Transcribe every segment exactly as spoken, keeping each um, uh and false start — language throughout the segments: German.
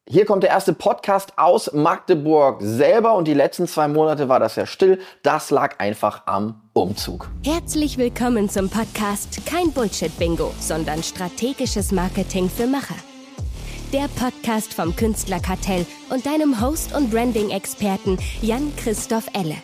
Hier kommt der erste Podcast aus Magdeburg selber und die letzten zwei Monate war das ja still. Das lag einfach am Umzug. Herzlich willkommen zum Podcast Kein Bullshit-Bingo, sondern strategisches Marketing für Macher. Der Podcast vom Künstlerkartell und deinem Host und Branding-Experten Jan-Christoph Elle.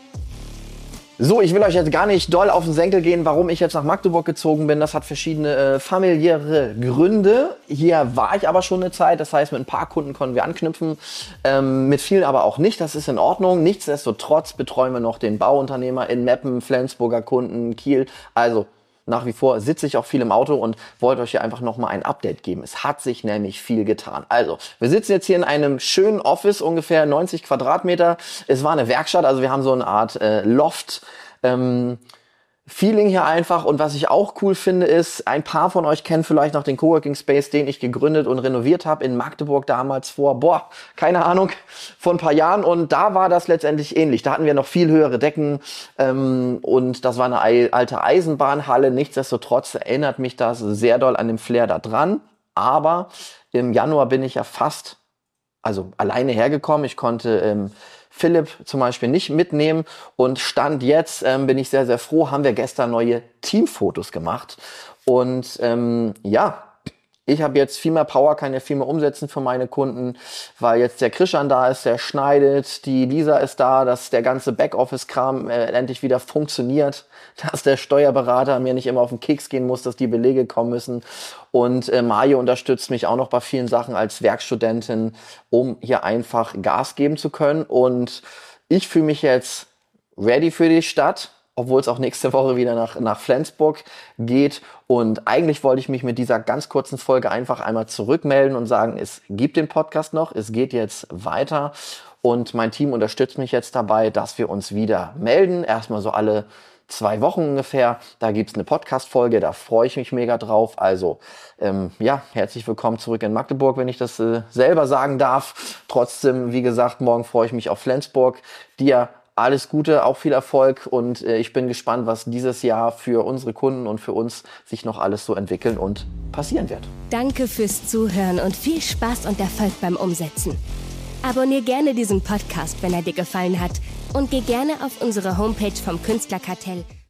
So, ich will euch jetzt gar nicht doll auf den Senkel gehen, warum ich jetzt nach Magdeburg gezogen bin. Das hat verschiedene äh, familiäre Gründe. Hier war ich aber schon eine Zeit, das heißt, mit ein paar Kunden konnten wir anknüpfen, ähm, mit vielen aber auch nicht. Das ist in Ordnung. Nichtsdestotrotz betreuen wir noch den Bauunternehmer in Meppen, Flensburger Kunden, Kiel. Also nach wie vor sitze ich auch viel im Auto und wollte euch hier einfach nochmal ein Update geben. Es hat sich nämlich viel getan. Also, wir sitzen jetzt hier in einem schönen Office, ungefähr neunzig Quadratmeter. Es war eine Werkstatt, also wir haben so eine Art äh, Loft. Ähm, Feeling hier einfach. Und was ich auch cool finde ist, ein paar von euch kennen vielleicht noch den Coworking Space, den ich gegründet und renoviert habe in Magdeburg damals vor, boah, keine Ahnung, vor ein paar Jahren. Und da war das letztendlich ähnlich. Da hatten wir noch viel höhere Decken ähm, und das war eine alte Eisenbahnhalle. Nichtsdestotrotz erinnert mich das sehr doll an den Flair da dran. Aber im Januar bin ich ja fast, also alleine hergekommen. Ich konnte ähm, Philipp zum Beispiel nicht mitnehmen und Stand jetzt ähm, bin ich sehr, sehr froh, haben wir gestern neue Teamfotos gemacht und ähm, ja, ich habe jetzt viel mehr Power, kann ja viel mehr umsetzen für meine Kunden, weil jetzt der Christian da ist, der schneidet, die Lisa ist da, dass der ganze Backoffice-Kram äh, endlich wieder funktioniert, dass der Steuerberater mir nicht immer auf den Keks gehen muss, dass die Belege kommen müssen. Und äh, Mario unterstützt mich auch noch bei vielen Sachen als Werkstudentin, um hier einfach Gas geben zu können. Und ich fühle mich jetzt ready für die Stadt, obwohl es auch nächste Woche wieder nach, nach Flensburg geht. Und eigentlich wollte ich mich mit dieser ganz kurzen Folge einfach einmal zurückmelden und sagen, es gibt den Podcast noch, es geht jetzt weiter. Und mein Team unterstützt mich jetzt dabei, dass wir uns wieder melden. Erstmal so alle zwei Wochen ungefähr. Da gibt's eine Podcast-Folge, da freue ich mich mega drauf. Also ähm, ja, herzlich willkommen zurück in Magdeburg, wenn ich das äh, selber sagen darf. Trotzdem, wie gesagt, morgen freue ich mich auf Flensburg. Dir alles Gute, auch viel Erfolg und äh, ich bin gespannt, was dieses Jahr für unsere Kunden und für uns sich noch alles so entwickeln und passieren wird. Danke fürs Zuhören und viel Spaß und Erfolg beim Umsetzen. Abonnier gerne diesen Podcast, wenn er dir gefallen hat und geh gerne auf unsere Homepage vom Künstlerkartell